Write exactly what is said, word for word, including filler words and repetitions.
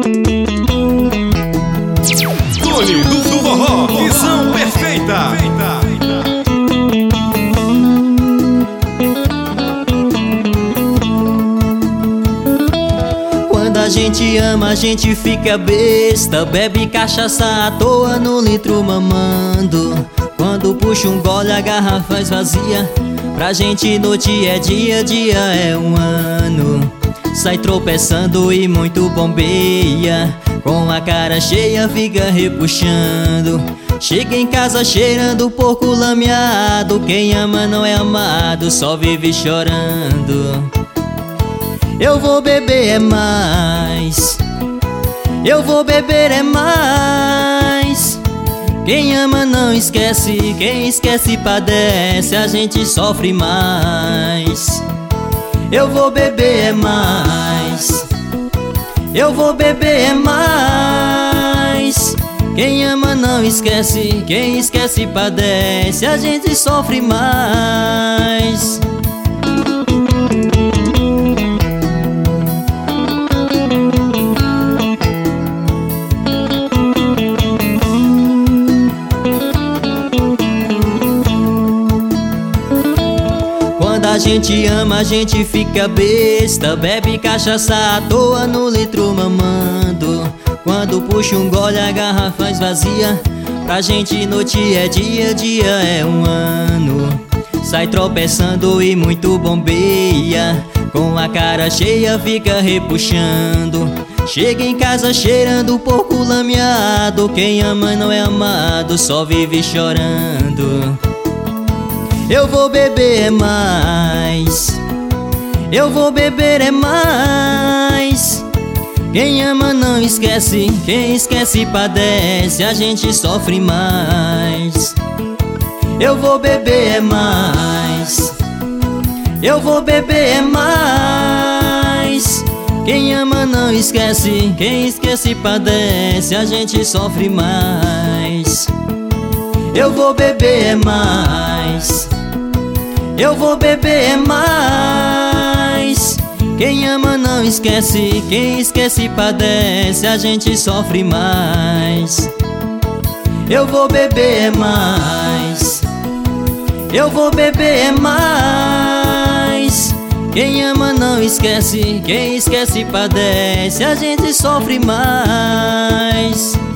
Tony do Forró, visão perfeita. Quando a gente ama, a gente fica besta. Bebe cachaça à toa no litro mamando. Quando puxa um gole, a garrafa esvazia. Pra gente noite é dia, dia é um ano. Sai tropeçando e muito bombeia. Com a cara cheia fica repuxando. Chega em casa cheirando porco lameado. Quem ama não é amado, só vive chorando. Eu vou beber é mais, eu vou beber é mais. Quem ama não esquece, quem esquece padece. A gente sofre mais. Eu vou beber é mais, eu vou beber é mais. Quem ama não esquece, quem esquece padece. A gente sofre mais. Quando a gente ama, a gente fica besta. Bebe cachaça à toa no litro mamando. Quando puxa um gole, a garrafa esvazia. Pra gente noite é dia, dia é um ano. Sai tropeçando e muito bombeia. Com a cara cheia fica repuxando. Chega em casa cheirando porco lameado. Quem ama não é amado, só vive chorando. Eu vou beber é mais, eu vou beber é mais. Quem ama não esquece, quem esquece padece. A gente sofre mais. Eu vou beber é mais, eu vou beber é mais. Quem ama não esquece, quem esquece padece. A gente sofre mais. Eu vou beber é mais, eu vou beber é mais. Quem ama não esquece, quem esquece padece. A gente sofre mais. Eu vou beber é mais, eu vou beber é mais. Quem ama não esquece, quem esquece padece. A gente sofre mais.